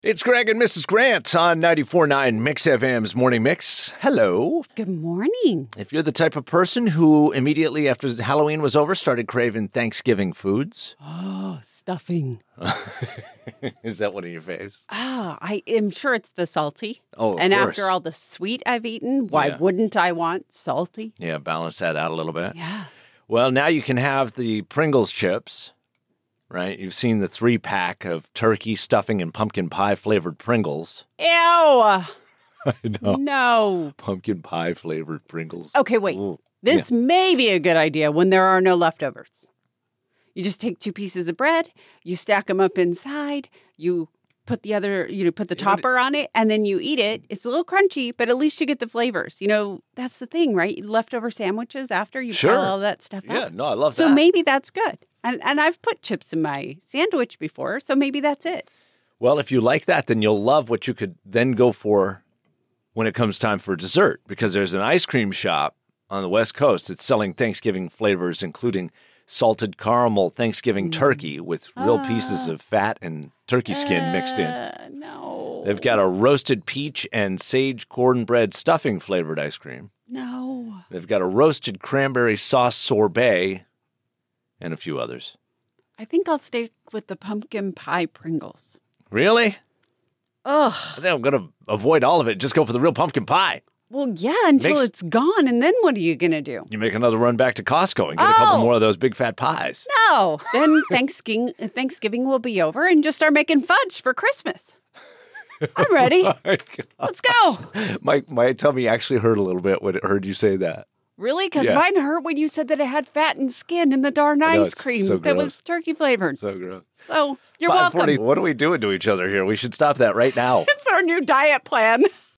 It's Greg and Mrs. Grant on 94.9 Mix FM's Morning Mix. Hello. Good morning. If you're the type of person who immediately after Halloween was over started craving Thanksgiving foods. Oh, stuffing. Is that one of your faves? I am sure it's the salty. Oh, of And course. after all the sweet I've eaten, why Yeah. wouldn't I want salty? Yeah, balance that out a little bit. Yeah. Well, now you can have the Pringles chips, right? You've seen the 3-pack of turkey stuffing and pumpkin pie flavored Pringles. Ew. I know. No. Pumpkin pie flavored Pringles. Okay, wait. Ooh. This may be a good idea when there are no leftovers. You just take 2 pieces of bread, you stack them up inside, you put the other, put the topper on it, and then you eat it. It's a little crunchy, but at least you get the flavors. That's the thing, right? Leftover sandwiches after you Sure. pull all that stuff out. Yeah, no, I love So that. maybe that's good. And I've put chips in my sandwich before, so maybe that's it. Well, if you like that, then you'll love what you could then go for when it comes time for dessert, because there's an ice cream shop on the West Coast that's selling Thanksgiving flavors, including salted caramel Thanksgiving turkey with real pieces of fat and turkey skin mixed in. No. They've got a roasted peach and sage cornbread stuffing flavored ice cream. No. They've got a roasted cranberry sauce sorbet and a few others. I think I'll stick with the pumpkin pie Pringles. Really? Ugh. I think I'm going to avoid all of it. Just go for the real pumpkin pie. Well, yeah, until Makes- it's gone, and then what are you going to do? You make another run back to Costco and get a couple Oh. more of those big fat pies. No. Then Thanksgiving will be over and just start making fudge for Christmas. I'm ready. Let's go. My tummy actually hurt a little bit when it heard you say that. Really? Because Yeah. mine hurt when you said that it had fat and skin in the darn I know, ice it's cream so that gross. was turkey flavored. So gross. So you're 5:40. welcome. What are we doing to each other here? We should stop that right now. It's our new diet plan.